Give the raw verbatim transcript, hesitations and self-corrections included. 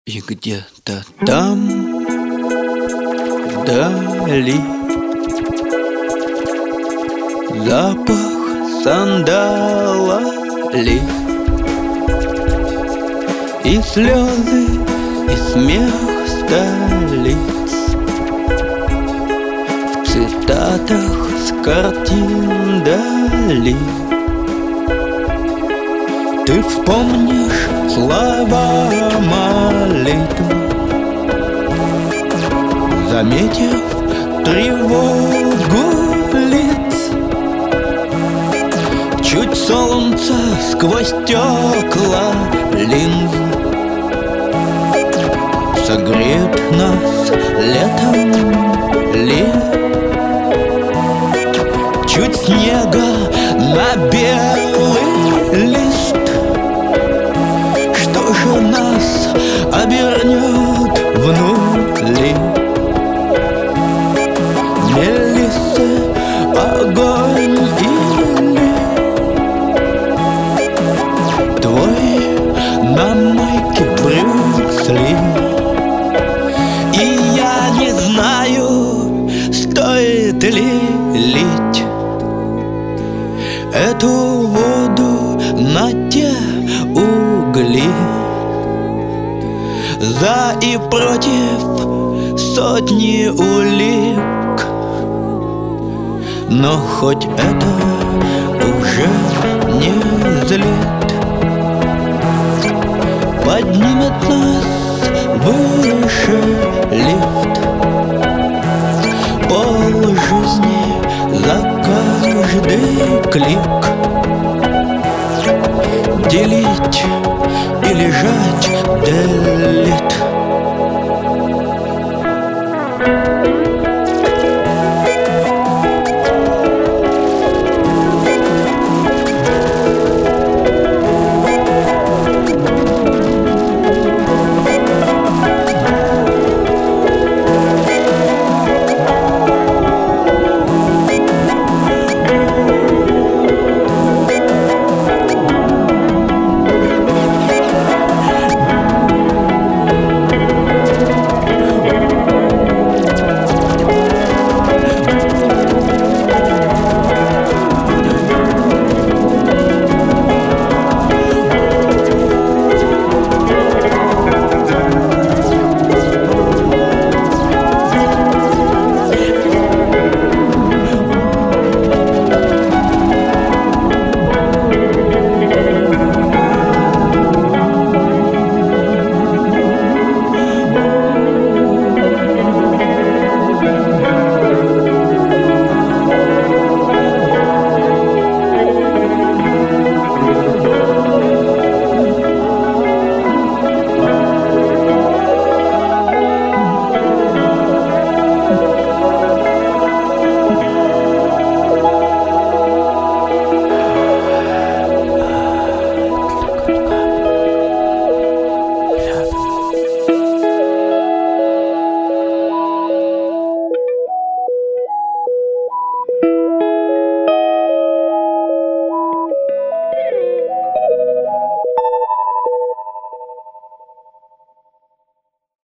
И где-то там, вдали, запах сандала ли, и слезы, и смех столиц, в цитатах с картин дали. Ты вспомнишь слова молитв, заметив тревогу лиц. Чуть солнце сквозь стекла линз согреет нас летом ли. Чуть снега на белый лист, что же нас обернет в нули? Мелиссы, огонь или твой на майке Брюс Ли? И я не знаю, стоит ли лить эту воду на те угли. За и против сотни улик, но хоть это уже не злит, поднимет нас выше лифт. Пол жизни за каждый клик, делить и лежать делить.